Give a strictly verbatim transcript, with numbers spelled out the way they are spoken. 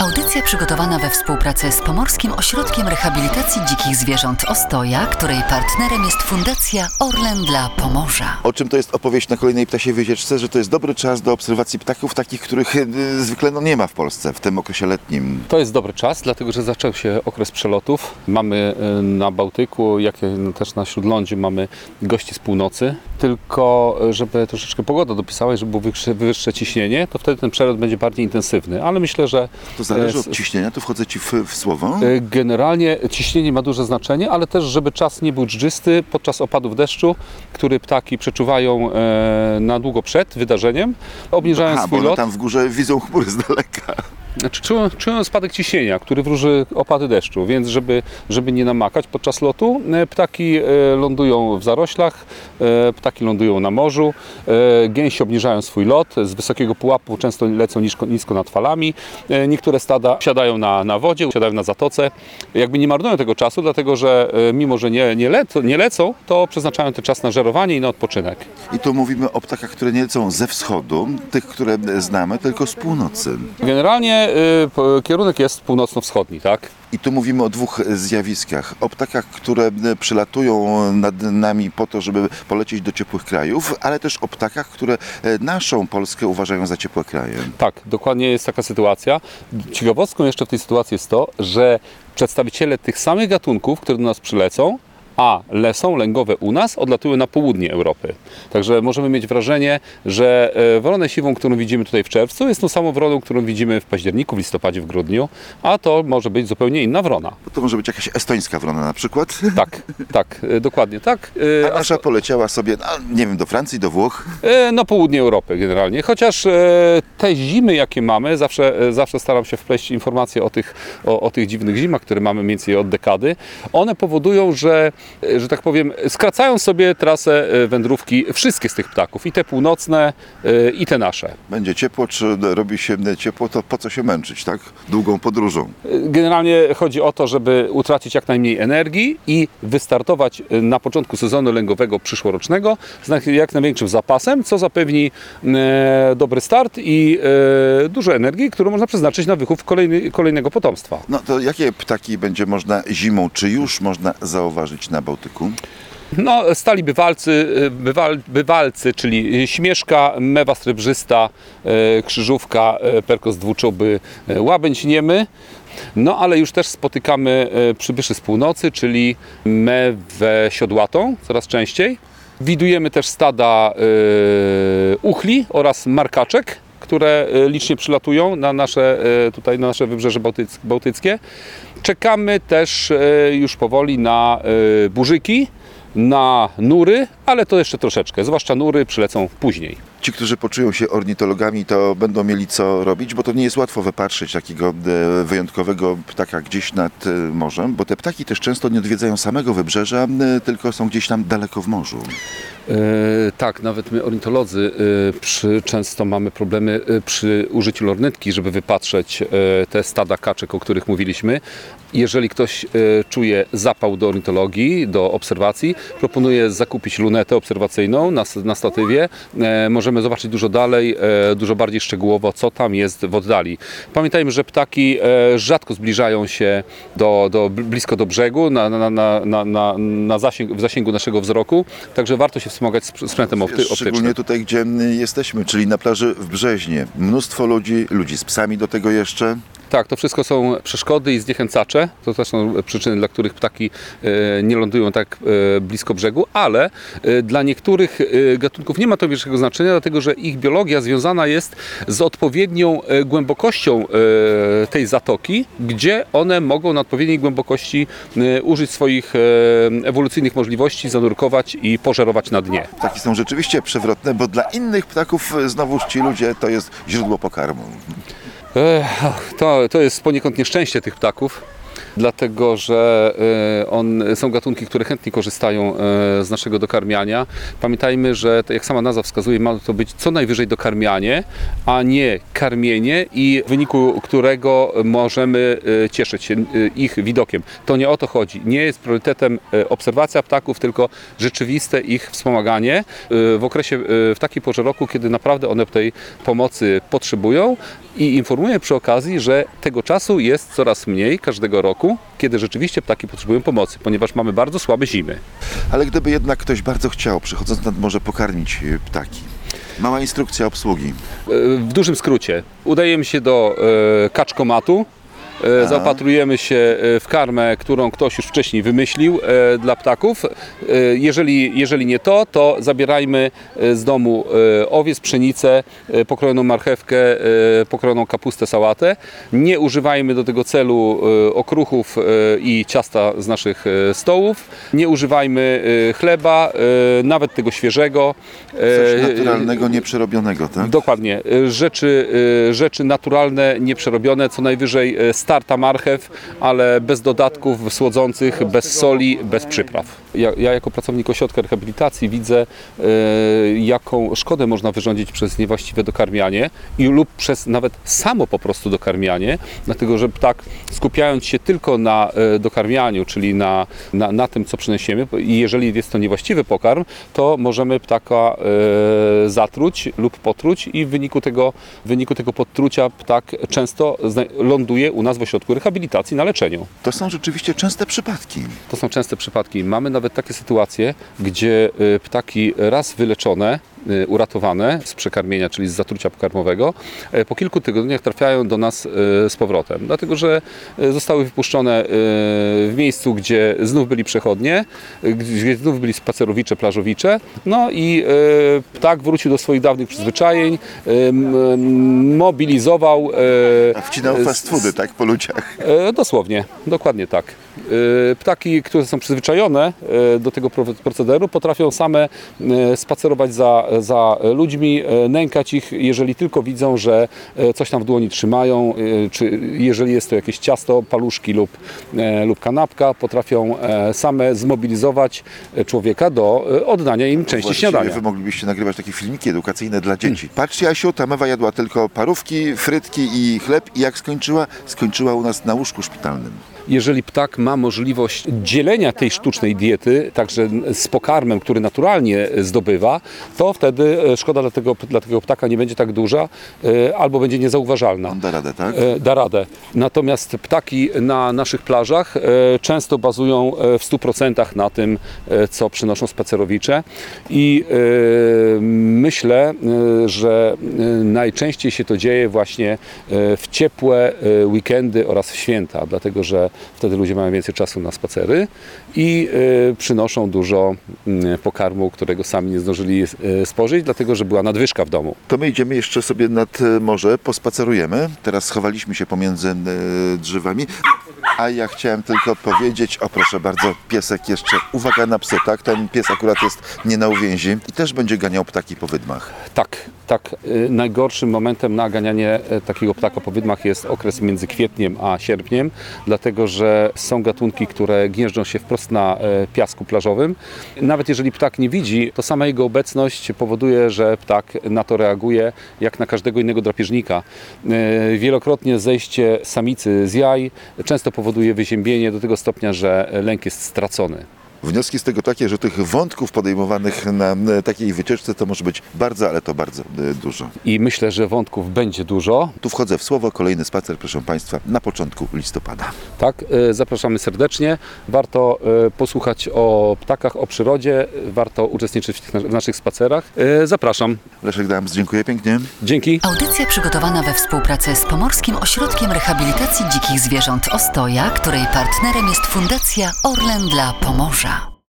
Audycja przygotowana we współpracy z Pomorskim Ośrodkiem Rehabilitacji Dzikich Zwierząt Ostoja, której partnerem jest Fundacja Orlen dla Pomorza. O czym to jest opowieść na kolejnej ptasiej wycieczce, że to jest dobry czas do obserwacji ptaków, takich, których zwykle no, nie ma w Polsce w tym okresie letnim. To jest dobry czas, dlatego że zaczął się okres przelotów. Mamy na Bałtyku, jak i też na Śródlądziu mamy gości z północy. Tylko żeby troszeczkę pogoda dopisała i żeby było wyższe, wyższe ciśnienie, to wtedy ten przelot będzie bardziej intensywny. Ale myślę, że... To zależy od ciśnienia, tu wchodzę Ci w, w słowo. Generalnie ciśnienie ma duże znaczenie, ale też żeby czas nie był dżdżysty podczas opadów deszczu, który ptaki przeczuwają na długo przed wydarzeniem, obniżają Aha, swój bo lot. tam w górze widzą chmury z daleka. Znaczy, czują, czują spadek ciśnienia, który wróży opady deszczu, więc żeby, żeby nie namakać podczas lotu, ptaki lądują w zaroślach, ptaki lądują na morzu, gęsi obniżają swój lot, z wysokiego pułapu często lecą nisko, nisko nad falami, niektóre stada siadają na, na wodzie, siadają na zatoce, jakby nie marnują tego czasu, dlatego że mimo, że nie, nie, lecą, nie lecą, to przeznaczają ten czas na żerowanie i na odpoczynek. I tu mówimy o ptakach, które nie lecą ze wschodu, tych, które znamy, tylko z północy. Generalnie y, kierunek jest północno-wschodni, tak? I tu mówimy o dwóch zjawiskach. O ptakach, które przylatują nad nami po to, żeby polecieć do ciepłych krajów, ale też o ptakach, które naszą Polskę uważają za ciepłe kraje. Tak, dokładnie jest taka sytuacja. Ciekawostką jeszcze w tej sytuacji jest to, że przedstawiciele tych samych gatunków, które do nas przylecą, a lesą lęgowe u nas odlatują na południe Europy. Także możemy mieć wrażenie, że wronę siwą, którą widzimy tutaj w czerwcu, jest tą samą wroną, którą widzimy w październiku, w listopadzie, w grudniu, a to może być zupełnie inna wrona. To może być jakaś estońska wrona na przykład? Tak, tak, dokładnie tak. A nasza poleciała sobie, no, nie wiem, do Francji, do Włoch? Na południe Europy generalnie, chociaż te zimy, jakie mamy, zawsze, zawsze staram się wpleść informacje o tych, o, o tych dziwnych zimach, które mamy mniej więcej od dekady. One powodują, że że tak powiem, skracają sobie trasę wędrówki wszystkie z tych ptaków, i te północne, i te nasze. Będzie ciepło, czy robi się ciepło, to po co się męczyć, tak? Długą podróżą. Generalnie chodzi o to, żeby utracić jak najmniej energii i wystartować na początku sezonu lęgowego przyszłorocznego z jak największym zapasem, co zapewni dobry start i dużo energii, którą można przeznaczyć na wychów kolejny, kolejnego potomstwa. No to jakie ptaki będzie można zimą, czy już można zauważyć na Bałtyku? No, stali bywalcy, bywal, bywalcy, czyli śmieszka, mewa srebrzysta, krzyżówka, perkos dwuczołby, łabędź niemy. No, ale już też spotykamy przybyszy z północy, czyli mewę siodłatą coraz częściej. Widujemy też stada uchli oraz markaczek, które licznie przylatują na nasze, tutaj na nasze wybrzeże bałtyckie. Czekamy też już powoli na burzyki, na nury, ale to jeszcze troszeczkę, zwłaszcza nury przylecą później. Ci, którzy poczują się ornitologami, to będą mieli co robić, bo to nie jest łatwo wypatrzyć takiego wyjątkowego ptaka gdzieś nad morzem, bo te ptaki też często nie odwiedzają samego wybrzeża, tylko są gdzieś tam daleko w morzu. Yy, tak, nawet my ornitolodzy yy, przy, często mamy problemy yy, przy użyciu lornetki, żeby wypatrzeć yy, te stada kaczek, o których mówiliśmy. Jeżeli ktoś yy, czuje zapał do ornitologii, do obserwacji, proponuję zakupić lunetę obserwacyjną na, na statywie. Yy, możemy zobaczyć dużo dalej, yy, dużo bardziej szczegółowo, co tam jest w oddali. Pamiętajmy, że ptaki yy, rzadko zbliżają się do, do, blisko do brzegu, na, na, na, na, na, na zasięg, w zasięgu naszego wzroku, także warto się wspomagać sprzętem optycznym. Szczególnie tutaj, gdzie jesteśmy, czyli na plaży w Brzeźnie. Mnóstwo ludzi, ludzi z psami do tego jeszcze. Tak, to wszystko są przeszkody i zniechęcacze. To też są przyczyny, dla których ptaki nie lądują tak blisko brzegu, ale dla niektórych gatunków nie ma to większego znaczenia, dlatego że ich biologia związana jest z odpowiednią głębokością tej zatoki, gdzie one mogą na odpowiedniej głębokości użyć swoich ewolucyjnych możliwości, zanurkować i pożerować na dnie. Ptaki są rzeczywiście przewrotne, bo dla innych ptaków znowuż ci ludzie to jest źródło pokarmu. To, to jest poniekąd nieszczęście tych ptaków, dlatego że on, są gatunki, które chętnie korzystają z naszego dokarmiania. Pamiętajmy, że jak sama nazwa wskazuje, ma to być co najwyżej dokarmianie, a nie karmienie, i w wyniku którego możemy cieszyć się ich widokiem. To nie o to chodzi. Nie jest priorytetem obserwacja ptaków, tylko rzeczywiste ich wspomaganie w okresie, w takiej porze roku, kiedy naprawdę one tej pomocy potrzebują, I informuję przy okazji, że tego czasu jest coraz mniej każdego roku, kiedy rzeczywiście ptaki potrzebują pomocy, ponieważ mamy bardzo słabe zimy. Ale gdyby jednak ktoś bardzo chciał, przychodząc nad morze, pokarmić e, ptaki, mała instrukcja obsługi. E, W dużym skrócie, udajemy się do e, kaczkomatu, e, zaopatrujemy się e, w karmę, którą ktoś już wcześniej wymyślił e, dla ptaków. E, jeżeli, jeżeli nie to, to zabierajmy e, z domu e, owiec, pszenicę, e, pokrojoną marchewkę, e, pokrojoną kapustę, sałatę. Nie używajmy do tego celu e, okruchów e, i ciasta z naszych e, stołów. Nie używajmy e, chleba, e, nawet tego świeżego. E, Coś naturalnego, nieprzerobionego, tak? Dokładnie. E, Rzeczy, e, rzeczy naturalne, nieprzerobione, co najwyżej e, starta marchew, ale bez dodatków słodzących, bez soli, bez przypraw. Ja, ja jako pracownik ośrodka rehabilitacji widzę, e, jaką szkodę można wyrządzić przez niewłaściwe dokarmianie i lub przez nawet samo po prostu dokarmianie, dlatego że ptak, skupiając się tylko na e, dokarmianiu, czyli na, na, na tym, co przyniesiemy, i jeżeli jest to niewłaściwy pokarm, to możemy ptaka e, zatruć lub potruć i w wyniku tego, w wyniku tego podtrucia ptak często zna- ląduje u nas w ośrodku rehabilitacji na leczeniu. To są rzeczywiście częste przypadki. To są częste przypadki. Mamy nawet takie sytuacje, gdzie y, ptaki raz wyleczone, y, uratowane z przekarmienia, czyli z zatrucia pokarmowego, y, po kilku tygodniach trafiają do nas y, z powrotem. Dlatego, że y, zostały wypuszczone y, w miejscu, gdzie znów byli przechodnie, y, gdzie znów byli spacerowicze, plażowicze. No i y, ptak wrócił do swoich dawnych przyzwyczajeń, y, m, mobilizował. y, A wcinał fast foody, tak, po ludziach. E, Dosłownie, dokładnie tak. E, Ptaki, które są przyzwyczajone e, do tego pro- procederu, potrafią same e, spacerować za, za ludźmi, e, nękać ich, jeżeli tylko widzą, że e, coś tam w dłoni trzymają, e, czy jeżeli jest to jakieś ciasto, paluszki lub, e, lub kanapka, potrafią e, same zmobilizować człowieka do e, oddania im części Właściwie śniadania. wy moglibyście nagrywać takie filmiki edukacyjne dla dzieci. Patrzcie, Asiu, ta mewa jadła tylko parówki, frytki i chleb i jak skończyła? Skończyła u nas na łóżku szpitalnym. Jeżeli ptak ma możliwość dzielenia tej sztucznej diety, także z pokarmem, który naturalnie zdobywa, to wtedy szkoda dla tego, dla tego ptaka nie będzie tak duża e, albo będzie niezauważalna. On da radę, tak? E, Da radę. Natomiast ptaki na naszych plażach e, często bazują e, w stu procentach na tym, e, co przynoszą spacerowicze i e, myślę, e, że e, najczęściej się to dzieje właśnie e, w ciepłe e, weekendy oraz w święta, dlatego że wtedy ludzie mają więcej czasu na spacery i e, przynoszą dużo m, pokarmu, którego sami nie zdążyli e, spożyć, dlatego że była nadwyżka w domu. To my idziemy jeszcze sobie nad e, morze, pospacerujemy. Teraz schowaliśmy się pomiędzy e, drzewami. A ja chciałem tylko powiedzieć, o proszę bardzo, piesek jeszcze, uwaga na psy, tak? Ten pies akurat jest nie na uwięzi i też będzie ganiał ptaki po wydmach. Tak, tak. Y, Najgorszym momentem na ganianie e, takiego ptaka po wydmach jest okres między kwietniem a sierpniem, dlatego że są gatunki, które gnieżdżą się wprost na e, piasku plażowym. Nawet jeżeli ptak nie widzi, to sama jego obecność powoduje, że ptak na to reaguje jak na każdego innego drapieżnika. E, Wielokrotnie zejście samicy z jaj często powoduje wyziębienie do tego stopnia, że lęk jest stracony. Wnioski z tego takie, że tych wątków podejmowanych na e, takiej wycieczce to może być bardzo, ale to bardzo e, dużo. I myślę, że wątków będzie dużo. Tu wchodzę w słowo, kolejny spacer, proszę Państwa, na początku listopada. Tak, e, zapraszamy serdecznie. Warto e, posłuchać o ptakach, o przyrodzie. Warto uczestniczyć w, tych, w naszych spacerach. E, Zapraszam. Leszek Dams, dziękuję pięknie. Dzięki. Audycja przygotowana we współpracy z Pomorskim Ośrodkiem Rehabilitacji Dzikich Zwierząt Ostoja, której partnerem jest Fundacja Orlen dla Pomorza.